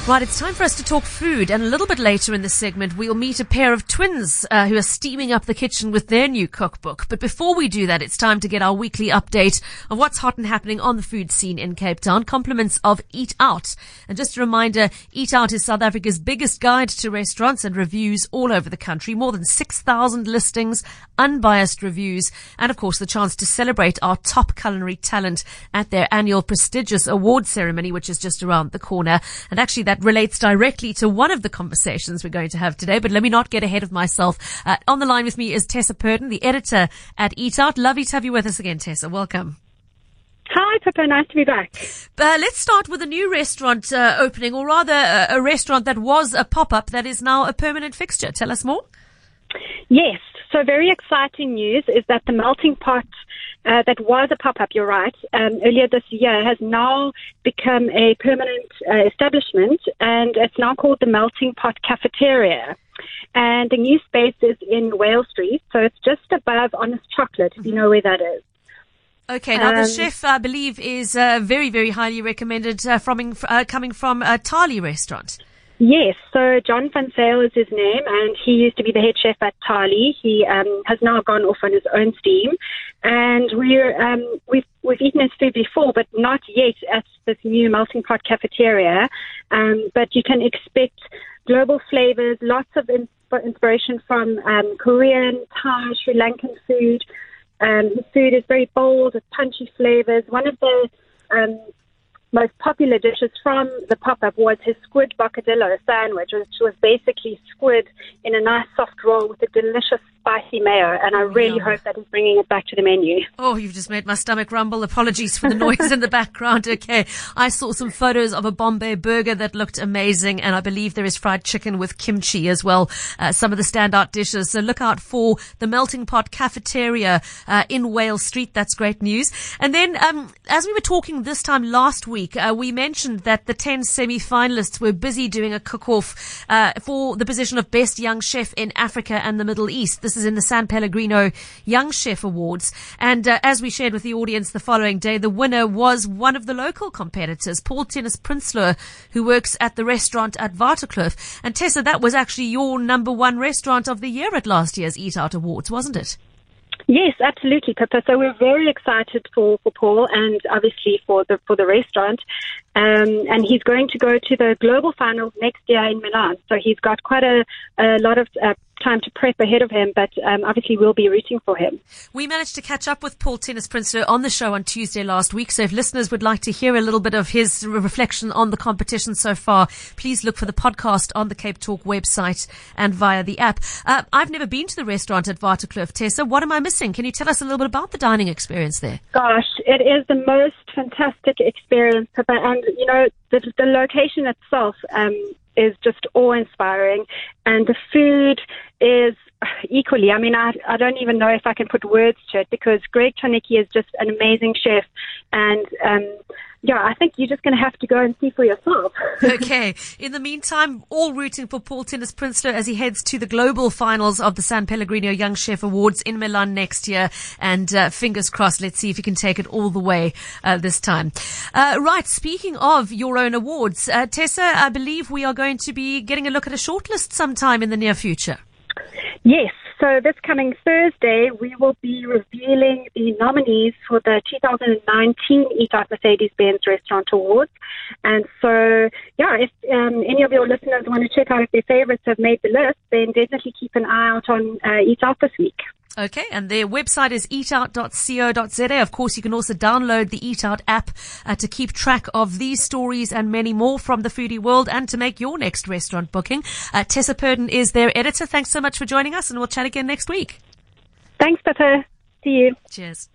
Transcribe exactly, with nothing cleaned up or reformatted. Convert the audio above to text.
Right, it's time for us to talk food, and a little bit later in the segment we'll meet a pair of twins uh, who are steaming up the kitchen with their new cookbook. But before we do that, it's time to get our weekly update of what's hot and happening on the food scene in Cape Town. Compliments of Eat Out. And just a reminder, Eat Out is South Africa's biggest guide to restaurants and reviews all over the country. More than six thousand listings, unbiased reviews, and of course the chance to celebrate our top culinary talent at their annual prestigious award ceremony, which is just around the corner. And actually that That relates directly to one of the conversations we're going to have today, but let me not get ahead of myself. Uh, on the line with me is Tessa Purdon, the editor at Eat Out. Lovely to have you with us again, Tessa. Welcome. Hi, Pippa. Nice to be back. Uh, let's start with a new restaurant uh, opening, or rather a, a restaurant that was a pop-up that is now a permanent fixture. Tell us more. Yes. So very exciting news is that the Melting Pot Uh, that was a pop-up, you're right, um, earlier this year has now become a permanent uh, establishment, and it's now called the Melting Pot Cafeteria. And the new space is in Wales Street, so it's just above Honest Chocolate, if you know where that is. Okay, now um, the chef, I believe, is uh, very, very highly recommended uh, from, uh, coming from a Tali restaurant. Yes, so John van Sale is his name, and he used to be the head chef at Tali. He um, has now gone off on his own steam, and we're um, we've we've eaten his food before, but not yet at this new Melting Pot Cafeteria. Um, but you can expect global flavors, lots of insp- inspiration from um, Korean, Thai, Sri Lankan food. Um, his food is very bold with punchy flavors. One of the um, most popular dishes from the pop-up was his squid bocadillo sandwich, which was basically squid in a nice soft roll with a delicious spicy mayo, and I really Yum. hope that he's bringing it back to the menu. Oh, you've just made my stomach rumble. Apologies for the noise in the background. Okay, I saw some photos of a Bombay burger that looked amazing, and I believe there is fried chicken with kimchi as well, uh, some of the standout dishes. So look out for the Melting Pot Cafeteria uh, in Wales Street. That's great news. And then, um, as we were talking this time last week, uh, we mentioned that the ten semi-finalists were busy doing a cook-off uh, for the position of Best Young Chef in Africa and the Middle East. This is in the San Pellegrino Young Chef Awards. And uh, as we shared with the audience the following day, the winner was one of the local competitors, Paul Tennis Prinsloo, who works at the restaurant at Waterkloof. And Tessa, that was actually your number one restaurant of the year at last year's Eat Out Awards, wasn't it? Yes, absolutely, Pippa. So we're very excited for, for Paul, and obviously for the for the restaurant. Um, and he's going to go to the global finals next year in Milan. So he's got quite a, a lot of uh, time to prep ahead of him, but um, obviously we'll be rooting for him. We managed to catch up with Paul Tennis Prinsloo on the show on Tuesday last week. So if listeners would like to hear a little bit of his reflection on the competition so far, please look for the podcast on the Cape Talk website and via the app. Uh, I've never been to the restaurant at Waterkloof. Tessa, what am I missing? Can you tell us a little bit about the dining experience there? Gosh, it is the most fantastic experience, Pippa. And, you know, the, the location itself um, is just awe-inspiring. And the food is equally. I mean, I, I don't even know if I can put words to it, because Greg Czarnecki is just an amazing chef. And, um, yeah, I think you're just going to have to go and see for yourself. Okay. In the meantime, all rooting for Paul Tennis Prinsloo as he heads to the global finals of the San Pellegrino Young Chef Awards in Milan next year. And uh, fingers crossed, let's see if he can take it all the way uh, this time. Uh, right, speaking of your own awards, uh, Tessa, I believe we are going to be getting a look at a shortlist sometime in the near future. Yes. So this coming Thursday, we will be revealing the nominees for the two thousand nineteen Eat Out Mercedes-Benz Restaurant Awards. And so, yeah, if um, any of your listeners want to check out if their favorites have made the list, then definitely keep an eye out on uh, Eat Out this week. Okay, and their website is eat out dot co dot za. Of course, you can also download the Eat Out app uh, to keep track of these stories and many more from the foodie world, and to make your next restaurant booking. Uh, Tessa Purdon is their editor. Thanks so much for joining us, and we'll chat again next week. Thanks, Pippa. See you. Cheers.